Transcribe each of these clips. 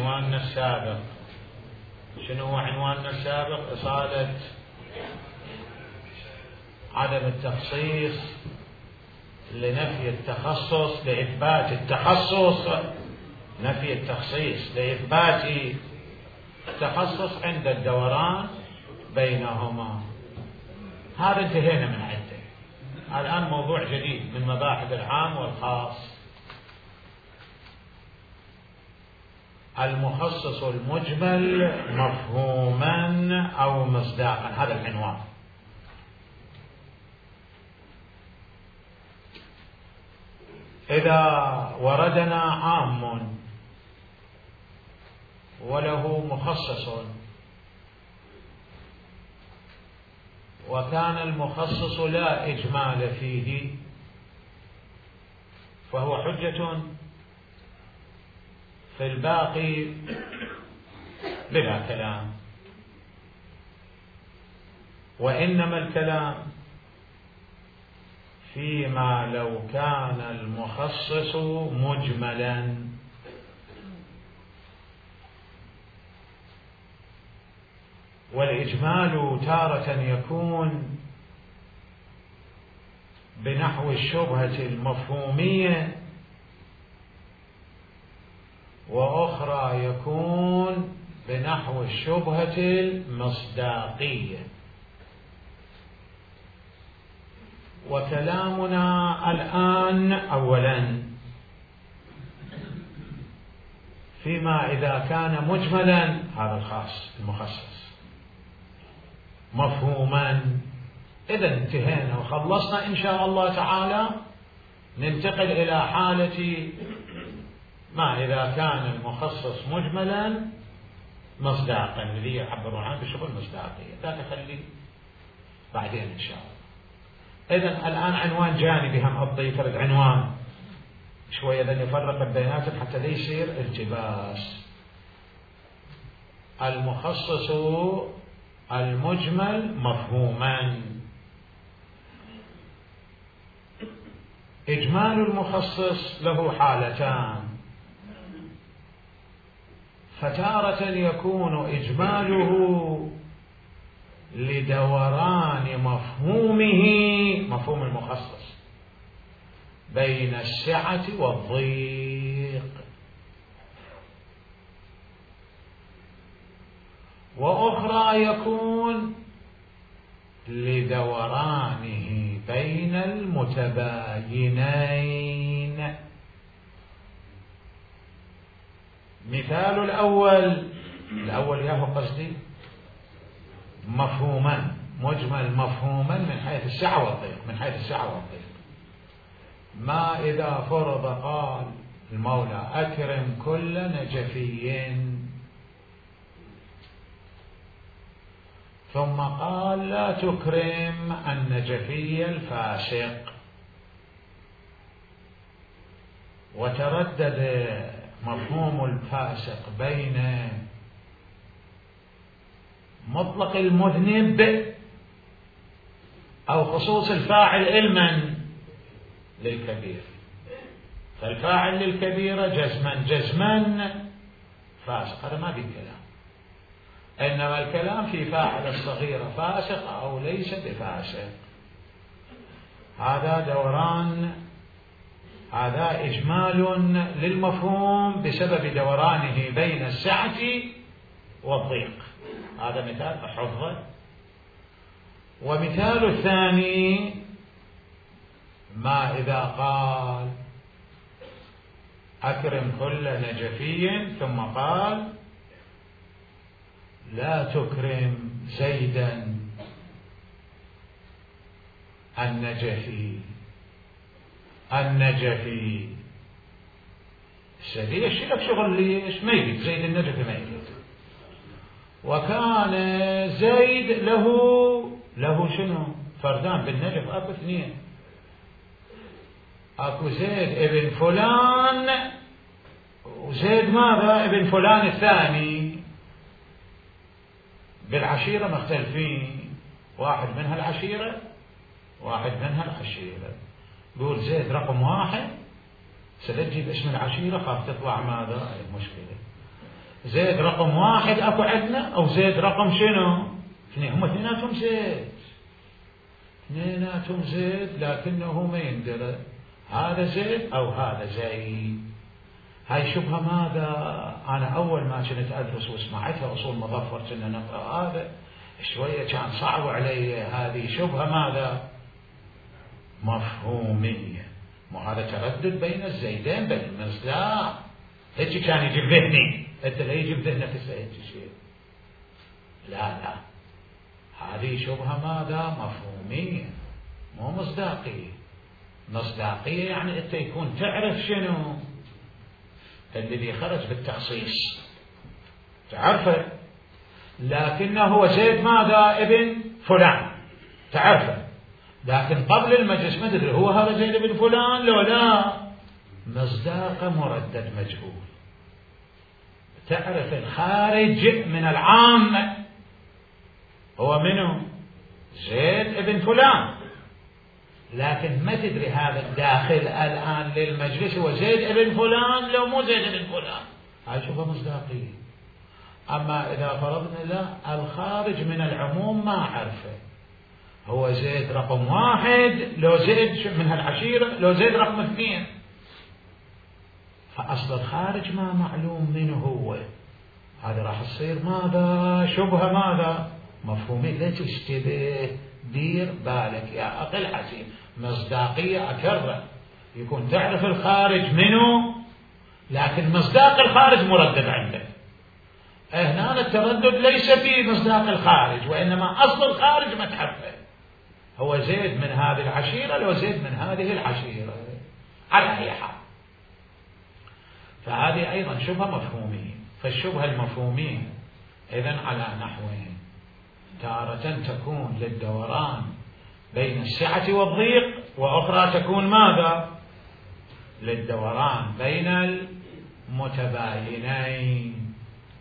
عنواننا السابق. شنو هو عنواننا السابق؟ إصالة عدم التخصيص لنفي التخصص لإثبات التخصص، نفي التخصيص لإثبات التخصص عند الدوران بينهما. هذا انتهينا من عنده. الآن موضوع جديد من مباحث العام والخاص، المخصص المجمل مفهوما أو مصداقا. هذا العنوان. إذا وردنا عام وله مخصص وكان المخصص لا إجمال فيه فهو حجة في الباقي بلا كلام، وإنما الكلام فيما لو كان المخصص مجملا. والإجمال تارة يكون بنحو الشبهة المفهومية، وأخرى يكون بنحو الشبهة المصداقية. وكلامنا الآن أولا فيما إذا كان مجملا، هذا الخاص المخصص، مفهوما. إذا انتهينا وخلصنا إن شاء الله تعالى. ننتقل إلى حالة ما إذا كان المخصص مجملا مصداقا، الذي يعبرون عنه بشبه المصداقية. لا تخلي بعدين إن شاء الله. إذن الآن عنوان جانبي هم أعطي فرد عنوان شوية إذن يفرق بيناتهم حتى لا يصير التباس. المخصص المجمل مفهوما. إجمال المخصص له حالتان، فتارة يكون إجماله لدوران مفهومه، مفهوم المخصص، بين السعة والضيق، وأخرى يكون لدورانه بين المتباينين. مثال الأول ياهو قصدي مفهوما مجمل، مفهوما من حيث السعة والضيق، من حيث السعة والضيق. ما إذا فرض قال المولى أكرم كل نجفي، ثم قال لا تكرم النجفي الفاسق، وتردد مفهوم الفاسق بين مطلق المذنب أو خصوص الفاعل علما للكبير. فالفاعل للكبيرة جزما فاسق، هذا ما في كلام. إنما الكلام في فاعل الصغيرة فاسق أو ليس بفاسق. هذا دوران، هذا إجمال للمفهوم بسبب دورانه بين السعة والضيق. هذا مثال حفظه. ومثال الثاني ما إذا قال أكرم كل نجفي ثم قال لا تكرم زيدا النجفي. ليش لك شغل؟ ليش ميت زيد النجفي ميت، وكان زيد له شنو؟ فردان بالنجف، اكو اثنين، اكو زيد ابن فلان وزيد ماذا؟ ابن فلان الثاني. بالعشيرة مختلفين، واحد منها العشيرة واحد منها العشيرة. قول زيد رقم واحد، ستجي باسم العشيرة، خاف تطلع ماذا؟ المشكلة. زيد رقم 1 أكو عندنا، أو زيد رقم شنو؟ 2. هم اثنيناتهم زيد، لكنه ما يندرى هذا زيد أو هذا زيد. هاي شبهة ماذا؟ أنا أول ما كنت أدرس وسمعتها أصول مظفر كنا نقرأ هذا شوية كان صعب علي. هذه شبهة ماذا؟ مفهومية. وهذا تردد بين الزيدين بين المصداق. هيك كان يجيب ذهني، أنت لا يجيب ذهنك هيك شيء. لا هذه شبهة ماذا؟ مفهومية مو مصداقية. مصداقية يعني أنت يكون تعرف شنو الذي خرج بالتخصيص، تعرفه، لكنه هو زيد ماذا؟ ابن فلان، تعرفه، لكن قبل المجلس ما تدري هو هذا زيد ابن فلان لو لا. مصداق مردد مجهول. تعرف الخارج من العام هو منه؟ زيد ابن فلان، لكن ما تدري هذا الداخل الآن للمجلس هو زيد ابن فلان لو مو زيد ابن فلان. هاي شوفها مصداقية. أما إذا فرضنا لا الخارج من العموم ما عرفه، هو زيد رقم 1 لو زيد من هالعشيرة لو زيد رقم 2، فأصل الخارج ما معلوم منه هو. هذا راح تصير ماذا؟ شبهة ماذا؟ مفهومية. لا تشتبه، دير بالك يا أقل حسين. مصداقية أكرر يكون تعرف الخارج منه، لكن مصداق الخارج مردد عندك. هنا التردد ليس في مصداق الخارج، وإنما أصل الخارج ما تعرفه، هو زيد من هذه العشيرة لو زيد من هذه العشيرة على أي حال. فهذه أيضا شبهة مفهومية. فالشبهة المفهومية إذن على نحوين: تارة تكون للدوران بين السعة والضيق، وأخرى تكون ماذا؟ للدوران بين المتباينين.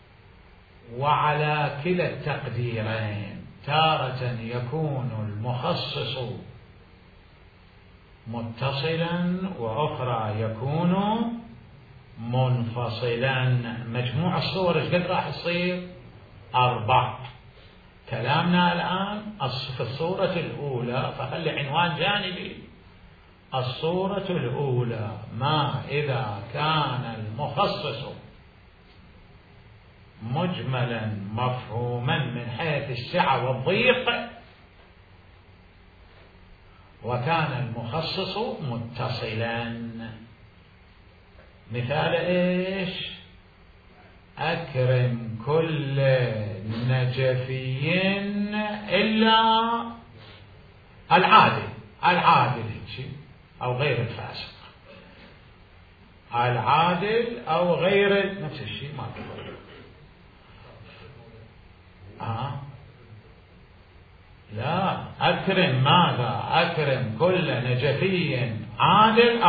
وعلى كلا التقديرين تارة يكون المخصص متصلا، وأخرى يكون منفصلا. مجموع الصور ايش قد راح يصير؟ 4. كلامنا الآن في الصورة الأولى، فخلي عنوان جانبي: الصورة الأولى ما إذا كان المخصص مجملا مفهوما من حيث السعة والضيق، وكان المخصص متصلا. مثال ايش؟ أكرم كل نجفي إلا العادل أو غير الفاسق. العادل أو غير نفس الشيء ما تقول. لا، أكرم ماذا؟ أكرم كل نجفي عادل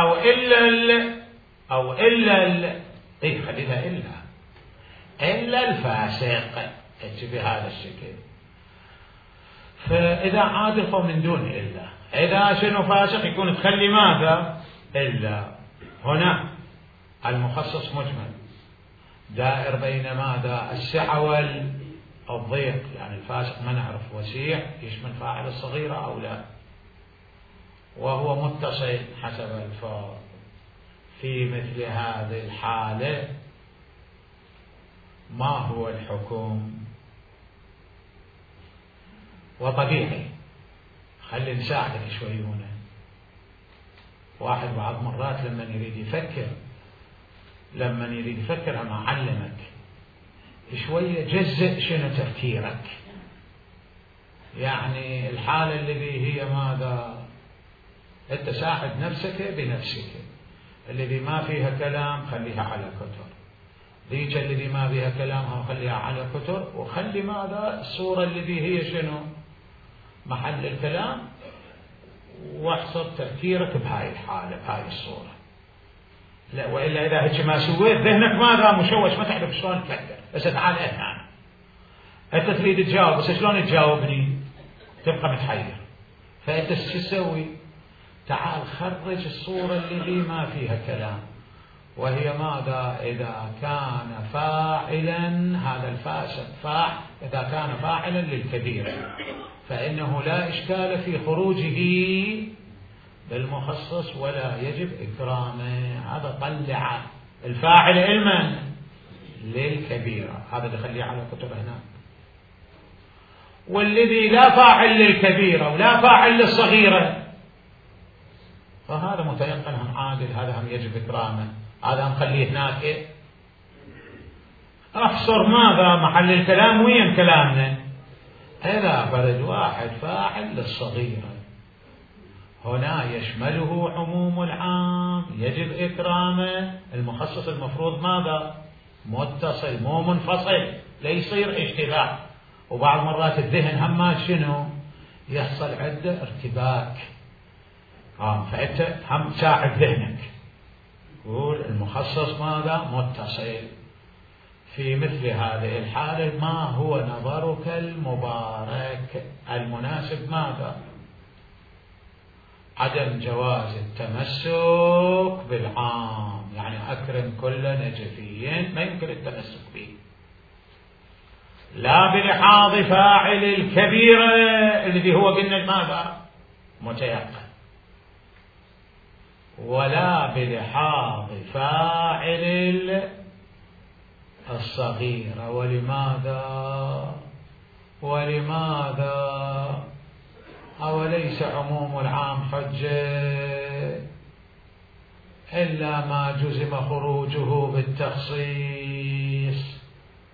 أو إلا خليها إلا الفاسق، بهذا الشكل. فإذا عادل فمن دون إلا، إذا شنو فاسق يكون تخلي ماذا؟ إلا. هنا المخصص مجمل دائر بين ماذا؟ السعة والضيق. يعني الفاسق ما نعرف وسيع يشمل فاعل الصغيرة أو لا، وهو متصل حسب الفاظ. في مثل هذه الحالة ما هو الحكم؟ وطبيعي خلي نساعدك شوي هنا. واحد بعض مرات لما يريد يفكر أما أعلمك شوية جزء شنو تفكيرك. يعني الحالة الذي هي ماذا؟ أنت ساعد نفسك بنفسك. الذي ما فيها كلام خليها على كتر، ذيك الذي ما فيها كلام خليها على كتر، وخلي ماذا؟ الصورة الذي هي شنو؟ محل الكلام، واحصر تفكيرك بهاي الحالة بهاي الصورة. لا، وإلا إذا هيك ما سويت ذهنك ماذا؟ مشوش، ما تعرف شلون تفكر. بس تعال هنا أنت تريد تجاوب، بس شلون تجاوبني؟ تبقى متحير. فأنت شو تسوي؟ تعال خرج الصورة اللي ما فيها كلام، وهي ماذا؟ إذا كان فاعلا، هذا الفاسد إذا كان فاعلا للكبيرة فإنه لا إشكال في خروجه بالمخصص ولا يجب إكرامه. هذا طلع الفاعل علما للكبيرة، هذا دخليه على كتب هناك. والذي لا فاعل للكبيرة ولا فاعل للصغيرة فهذا متيقن هم عادل، هذا هم يجب إكرامه، هذا هم خليه هناك. أحصر ماذا محل الكلام وين كلامنا؟ إذا فرد واحد فاعل للصغيرة هنا يشمله عموم العام يجب إكرامه. المخصص المفروض ماذا؟ متصل مو منفصل، لا يصير اشتباه. وبعض مرات الذهن هم شنو يحصل عنده ارتباك، فأنت هم ساعد ذهنك قول المخصص ماذا؟ متصل. في مثل هذه الحالة ما هو نظرك المبارك المناسب؟ ماذا؟ عدم جواز التمسك بالعام، يعني أكرم كل نجفي ما يمكن التمسك به، لا بلحاظ فاعل الكبيرة الذي هو قلنا ماذا؟ متيقن، ولا بلحاظ فاعل الصغيرة. ولماذا؟ أوليس عموم العام حجة إلا ما جزم خروجه بالتخصيص؟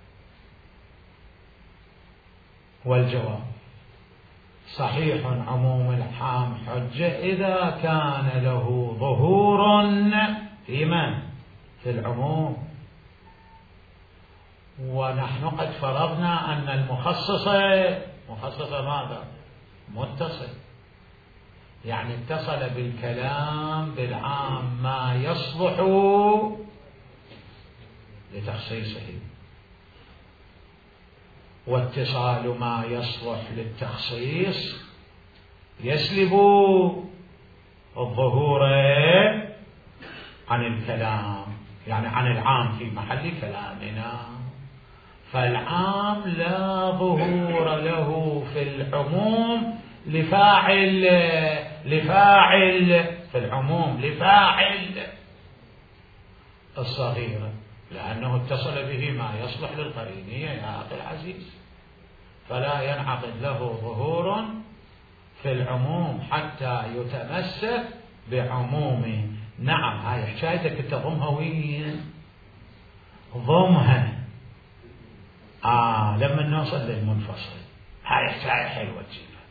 والجواب صحيح عموم العام حجة إذا كان له ظهور في من؟ في العموم. ونحن قد فرضنا أن المخصص ماذا؟ متصل، يعني اتصل بالكلام بالعام ما يصلح لتخصيصه، واتصال ما يصلح للتخصيص يسلب الظهور عن الكلام، يعني عن العام في محل كلامنا. فالعام لا ظهور له في العموم لفاعل في العموم لفاعل الصغيرة، لأنه اتصل به ما يصلح للقرينية يا أخي العزيز، فلا ينعقد له ظهور في العموم حتى يتمسك بعمومه. نعم، هاي حكايتك تضمها وين؟ ضمها لما نوصل للمنفصل، هاي حكاية حلوة جدا،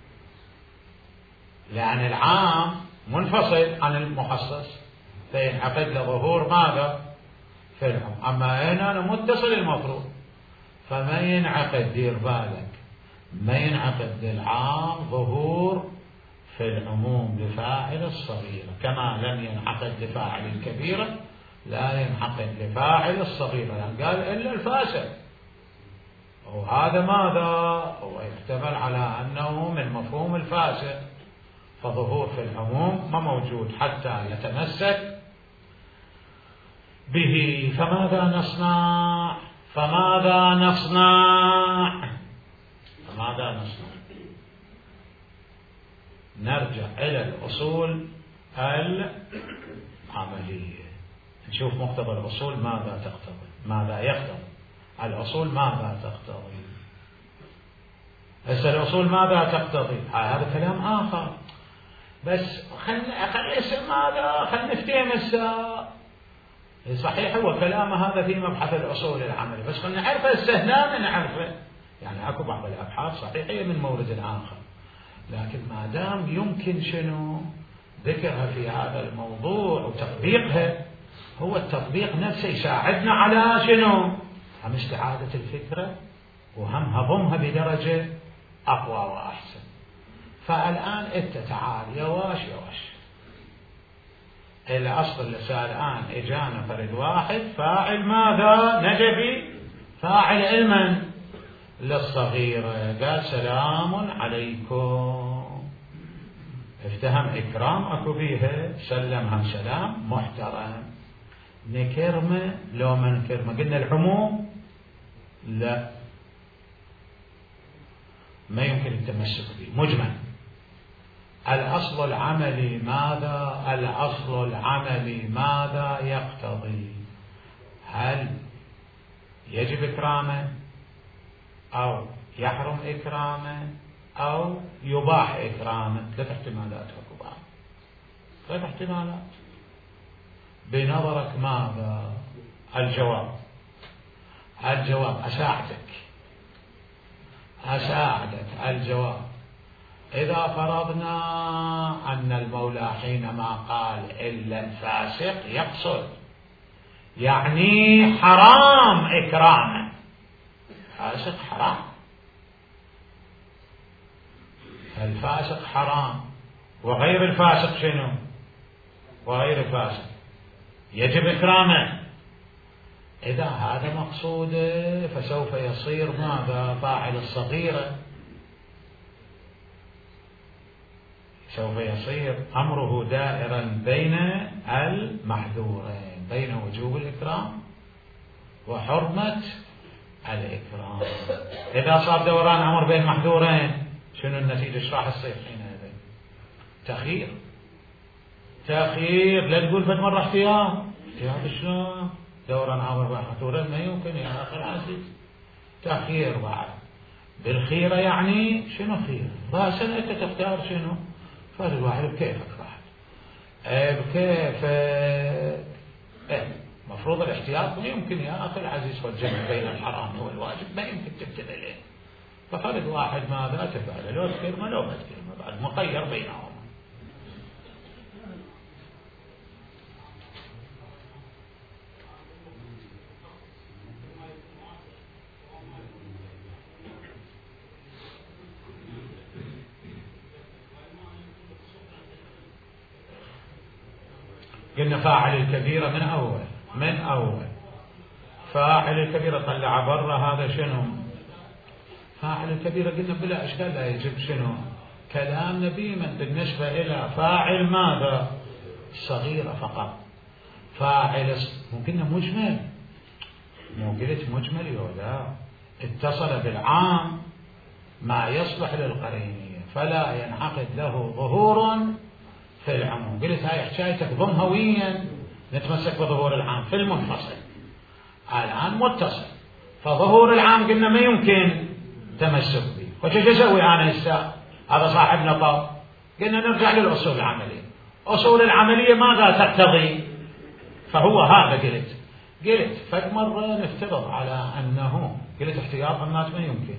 لأن العام منفصل عن المخصص فينعقد له ظهور ماذا؟ في العموم. أما هنا أنا متصل المفروض فما ينعقد، دير بالك، ما ينعقد للعام ظهور في العموم لفاعل الصغيرة، كما لم ينعقد لفاعل الكبيرة لا ينعقد لفاعل الصغيرة، يعني قال إلا الفاسد. وهذا ماذا؟ هو يحتمل على أنه من مفهوم الفاسد، فظهور في العموم ما موجود حتى يتمسك به. فماذا نصنع؟ نرجع إلى الأصول العملية، نشوف مقتضى الأصول ماذا تقتضي، ماذا يقتضي الأصول، ماذا تقتضي. هسه الأصول ماذا تقتضي هذا كلام آخر، بس خلنا نفتهم هسه. صحيح هو كلام هذا في مبحث الأصول العملي، بس خلنا نعرفه هسه هنا نعرفه، يعني اكو بعض الأبحاث صحيحة من مورد آخر، لكن ما دام يمكن شنو ذكرها في هذا الموضوع وتطبيقها، هو التطبيق نفسه يساعدنا على شنو؟ هم استعادة الفكرة وهم هضمها بدرجة أقوى وأحسن. فالآن أنت تعال يواش الأصل اللي الآن إجانا فرد واحد فاعل ماذا؟ نجفي، فاعل علما للصغيرة، قال سلام عليكم، افتهم إكرام أكو بيها، سلم هم سلام محترم. نكرمه لو ما نكرمه؟ قلنا العموم لا، ما يمكن التمسك به، مجمل. الأصل العملي ماذا؟ الأصل العملي ماذا يقتضي؟ هل يجب إكرامه أو يحرم إكرامه أو يباح إكرامه؟ 3 احتمالات اكو بعض، 3 احتمالات. بنظرك ماذا الجواب؟ الجواب أساعدك الجواب. إذا فرضنا أن المولى حينما قال إلا الفاسق يقصد يعني حرام إكرامه، فاسق حرام، الفاسق حرام، وغير الفاسق شنو؟ وغير الفاسق يجب إكرامه. إذا هذا مقصوده فسوف يصير ماذا؟ فاعل الصغيرة، سوف يصير أمره دائرا بين المحذورين، بين وجوب الإكرام وحرمة الإكرام. إذا صار دوران أمر بين محذورين شنو النتيجة؟ ايش راح يصير حينئذ؟ تأخير. لا تقول بد مرة احتياط شلون؟ دوران أمر بين محذورين ما يمكن يا أخي العزيز. تأخير بعد بالخيرة، يعني شنو خير؟ راسا أنت تختار شنو؟ فهذا الواحد بكيفك واحد بكيفك. مفروض الاحتياط ما يمكن يا أخي العزيز، والجمع بين الحرام والواجب ما يمكن تبتدأ له. ففرد واحد ماذا تفعل؟ لو تكرمه لو ما تكرمه، بعد مخير بينهم. قلنا فاعل الكبيرة من أول فاعل الكبيرة طلع برا، هذا شنو؟ فاعل الكبيرة قلنا بلا إشكال لا يجب شنو؟ كلام نبيما بالنسبة إلى فاعل ماذا؟ صغيرة فقط. فاعل قلنا مجمل، مو قلت مجمل يولا، اتصل بالعام ما يصلح للقرينية فلا ينعقد له ظهور في العموم. قلت هاي حكايتك ضم هويا نتمسك بظهور العام في المنفصل، الآن متصل، فظهور العام قلنا ما يمكن تمسك به. وش اسوي انا هسه؟ هذا صاحبنا طاب. قلنا نرجع للأصول العملية. أصول العملية ماذا تقتضي؟ فهو هذا قلت فد مرة نفترض على أنه قلت احتياط الناس ما يمكن.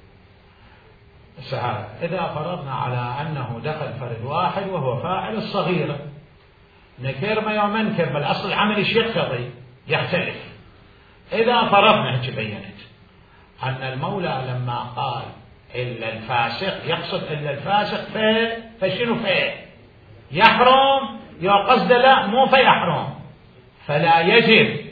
إذا فرضنا على أنه دخل فرد واحد وهو فاعل الصغيرة، نكرمه يوم نكرمه، الأصل العملي شو يقتضي؟ يختلف. إذا فرضنا هيك بينت أن المولى لما قال إلا الفاسق يقصد إلا الفاسق فشنو يحرم، يا قصد لا مو فيحرم، فلا يجب.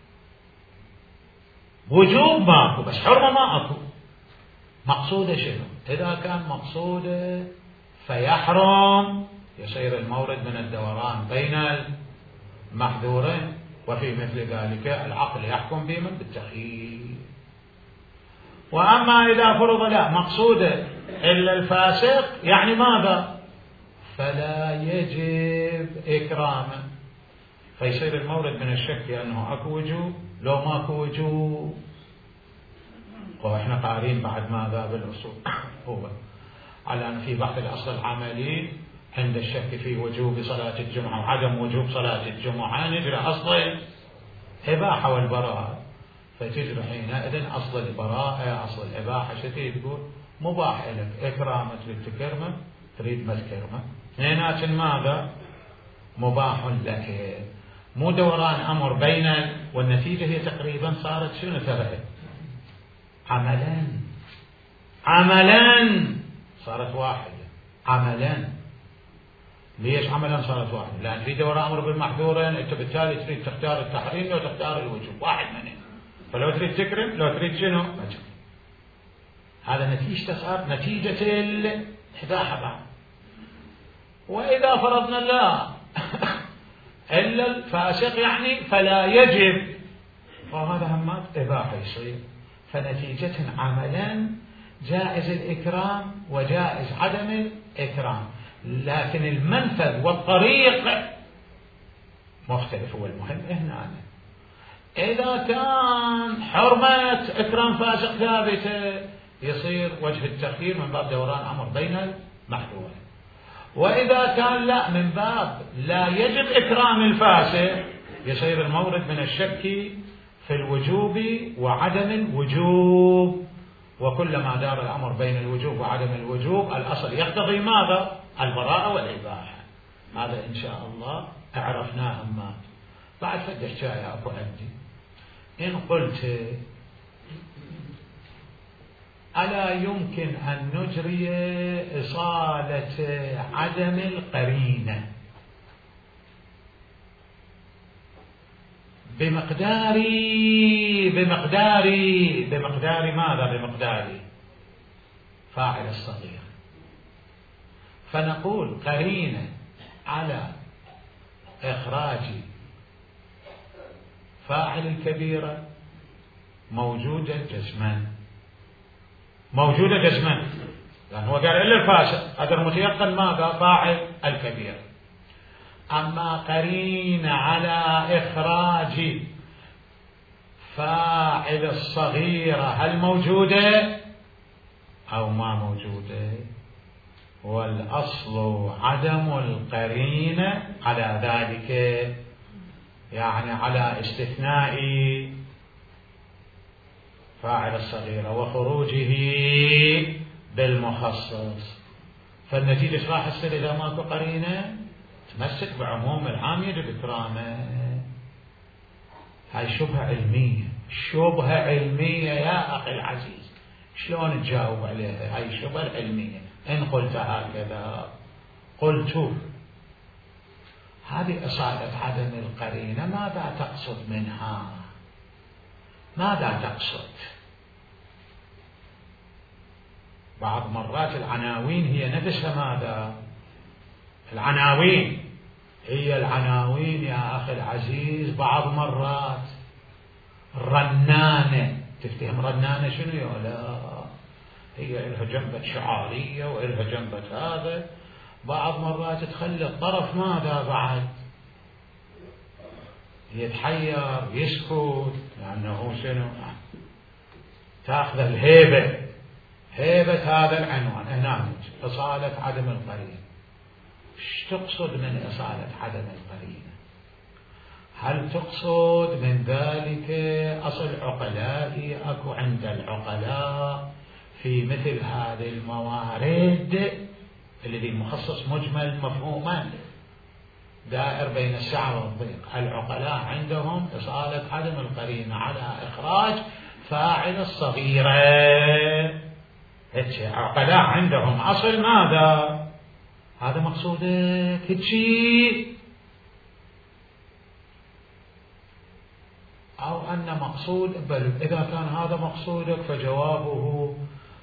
وجوب ماكو بس حرمة ما أكو. مقصوده شنو؟ إذا كان مقصوده فيحرم، يصير المورد من الدوران بين المحذورين، وفي مثل ذلك العقل يحكم بمن بالتخيير. وأما إذا فرض لا مقصوده إلا الفاسق يعني ماذا؟ فلا يجب إكرامه، فيصير المورد من الشك أنه أكو وجوب لو ماكو وجوب. وإحنا قارين بعد ماذا بالأصول هو على أن في بحث الأصل العملي عند الشك في وجوب صلاة الجمعة وعدم وجوب صلاة الجمعة نجري أصل الإباحة والبراءة، فتجري حينئذ أصل البراءة أصل الإباحة شتي تقول مباح لك إكرامة للتكرمة تريد ما تكرمة، اثنينات ماذا؟ مباح لك. مو دوران أمر بين، والنتيجة هي تقريبا صارت شنو ترى؟ عملا صارت واحدة. عملا ليش عملا صارت واحدة؟ لأن في دوران أمر بالمحذورين، أنت بالتالي تريد تختار التحريم لو تختار الوجوب، واحد منهم. فلو تريد تكرم لو تريد شنو؟ ما تكرم. هذا نتيجة صار نتيجة الإباحة بعد. وإذا فرضنا لا إلا الفاسق يعني فلا يجب، وهذا همات إباحة يصير. فنتيجة عملا جائز الإكرام وجائز عدم الإكرام، لكن المنفذ والطريق مختلف. هو المهم هنا إذا كان حرمة إكرام فاسق ثابتة يصير وجه التخيير من باب دوران أمر بين المحذورين، وإذا كان لا من باب لا يجب إكرام الفاسق يصير المورد من الشك في الوجوب وعدم الوجوب. وكلما دار الأمر بين الوجوب وعدم الوجوب الأصل يقتضي ماذا؟ البراءة والإباحة. هذا إن شاء الله عرفناه. أما بعد فدش جاي أكو عندي إن قلت ألا يمكن أن نجري إصالة عدم القرينة بمقدار ماذا؟ بمقدار فاعل الصغير، فنقول قرينة على إخراج فاعل الكبيرة موجودة جزما، لأنه هو قال إلا الفاسق، هذا المتيقن ماذا؟ فاعل الكبيرة. أما قرينة على إخراج فاعل الصغيرة هل موجودة أو ما موجودة؟ والأصل عدم القرينة على ذلك، يعني على استثناء فاعل الصغيرة وخروجه بالمخصص. فالنتيجة ايش راح تصير إذا ماكو قرينة؟ تمسك بعموم العام يجب إكرامه. هاي شبهة علمية يا أخي العزيز، شلون تجاوب عليها؟ هاي الشبهة العلمية. إن قلت هكذا قلت هذه إصالة عدم القرينة ماذا تقصد منها؟ ماذا تقصد؟ بعض مرات العناوين هي نفسها ماذا؟ العناوين يا أخي العزيز بعض مرات رنانة. تفتهم رنانة شنو؟ لا هي إلها جنبة شعارية وإلها جنبة هذا. بعض مرات تخلي الطرف ماذا بعد؟ يتحير يسكت، لأنه شنو؟ تأخذ الهيبة، هيبة هذا العنوان. هنا إصالة عدم القرينة. ايش تقصد من إصالة عدم القرينة؟ هل تقصد من ذلك أصل عقلاء أكو عند العقلاء في مثل هذه الموارد الذي مخصص مجمل مفهوما دائر بين السعة والضيق؟ العقلاء عندهم إصالة عدم القرينة على إخراج فاعل الصغيرة. عقلاء عندهم أصل ماذا؟ هذا مقصودك هيك، أو أن مقصود؟ بل إذا كان هذا مقصودك فجوابه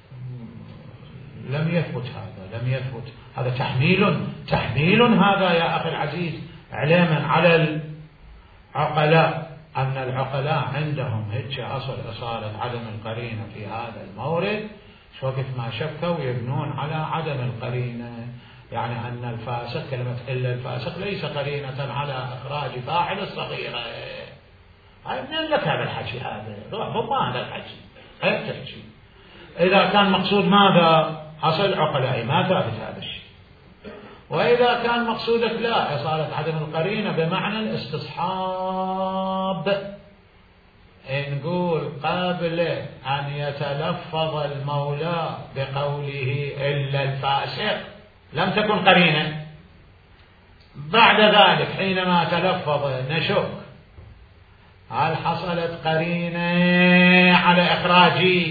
لم يثبت. هذا تحميل هذا يا أخي العزيز علما على العقلاء، أن العقلاء عندهم هيك أصل إصالة عدم القرينة في هذا المورد. وقت ما شكوا يبنون على عدم القرينة، يعني أن الفاسق كلمة إلا الفاسق ليس قرينة على إخراج فاعل الصغيرة. هاي منين لك هذا الحكي؟ هذا روح ضمان هذا الحكي. تحكي إذا كان مقصود ماذا؟ أصل عقلائي ما ثابت هذا الشيء. وإذا كان مقصودك لا إصالة عدم القرينة بمعنى الاستصحاب، نقول قبل أن يتلفظ المولى بقوله إلا الفاسق لم تكن قرينة. بعد ذلك حينما تلفظ نشك هل حصلت قرينة على إخراج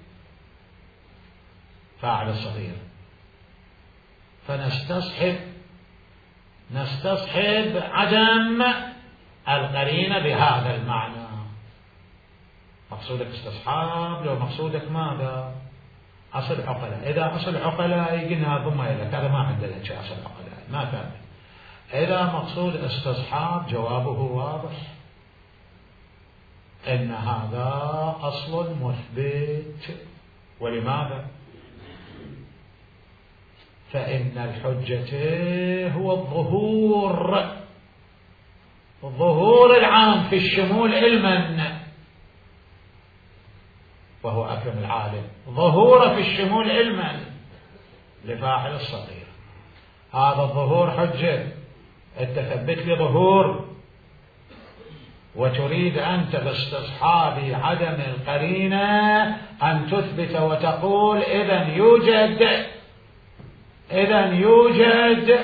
فاعل الصغير، فنستصحب عدم القرينة بهذا المعنى. مقصودك استصحاب، لو مقصودك ماذا؟ أصل عقلاء. إذا أصل عقلاء قلنا ضم لك هذا ما عندنا شيء أصل عقلاء ما ثابت. إذا مقصود استصحاب جوابه واضح، إن هذا أصل مثبت. ولماذا؟ فإن الحجة هو الظهور العام في الشمول علما، وهو أكرم العالم، ظهور في الشمول علما لفاعل الصغير. هذا الظهور حجة، أنت ثبت لي ظهور وتريد أنت باستصحاب عدم القرينة أن تثبت وتقول إذن يوجد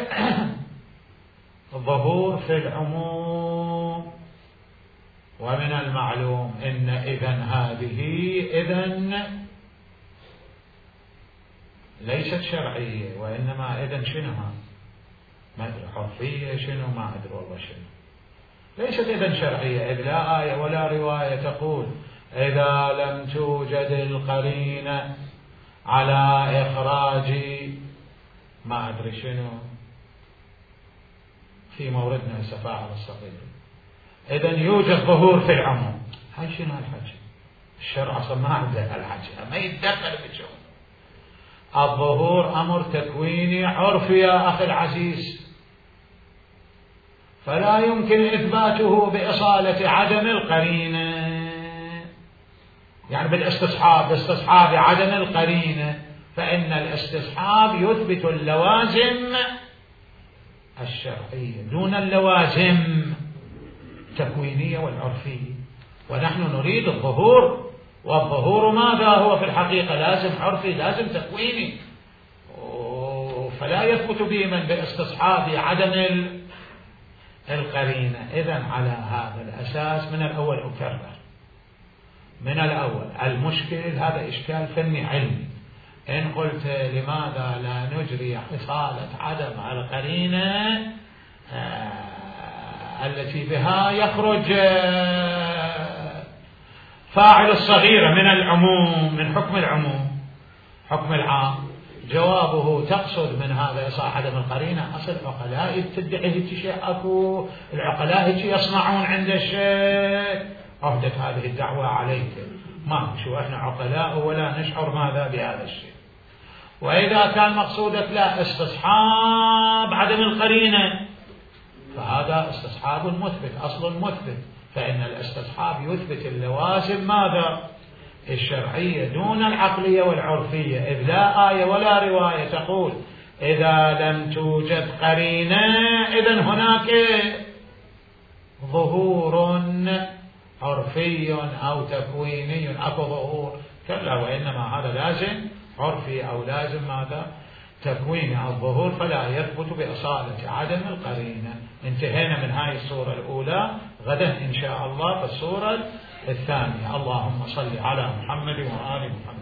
ظهور في العموم. ومن المعلوم إن هذه ليست شرعية، وإنما شنوها؟ ما أدري حرفية شنو، ما أدري والله شنو. ليست شرعية، إذ لا آية ولا رواية تقول إذا لم توجد القرينة على إخراج ما أدري شنو في موردنا السفاعة الصغير، إذن يوجد ظهور في العموم. هاي شنو الحكي؟ الشرع أصلا ما عنده الحكي، ما يتدخل بشغل. الظهور أمر تكويني عرفي يا أخي العزيز، فلا يمكن إثباته بإصالة عدم القرينة، يعني باستصحاب عدم القرينة، فإن الاستصحاب يثبت اللوازم الشرعية دون اللوازم التكوينية والعرفية، ونحن نريد الظهور. والظهور ماذا هو في الحقيقة؟ لازم عرفي، لازم تكويني، فلا يثبت بمن باستصحاب عدم القرينة. إذن على هذا الأساس من الأول أكرر، من الأول المشكل هذا إشكال فني علمي. إن قلت لماذا لا نجري إصالة عدم القرينة التي بها يخرج فاعل الصغيرة من العموم، من حكم العموم، حكم العام، جوابه تقصد من هذا إصالة عدم القرينة أصل العقلاء تدعي هيك شيء أكو، العقلاء هيك يصنعون عند الشيء، أهدت هذه الدعوة عليك، ما شو إحنا عقلاء ولا نشعر ماذا بهذا الشيء. وإذا كان مقصودك لا استصحاب عدم القرينة فهذا استصحاب مثبت، أصل مثبت، فإن الاستصحاب يثبت اللوازم ماذا؟ الشرعية دون العقلية والعرفية، إذ لا آية ولا رواية تقول إذا لم توجد قرينة إذن هناك ظهور عرفي أو تكويني، أكو ظهور، كلا، وإنما هذا لازم عرفي أو لازم ماذا؟ تكويني أو ظهور، فلا يثبت بأصالة عدم القرينة. انتهينا من هاي الصورة الأولى، غدا إن شاء الله في الصورة الثانية. اللهم صل على محمد وآل محمد.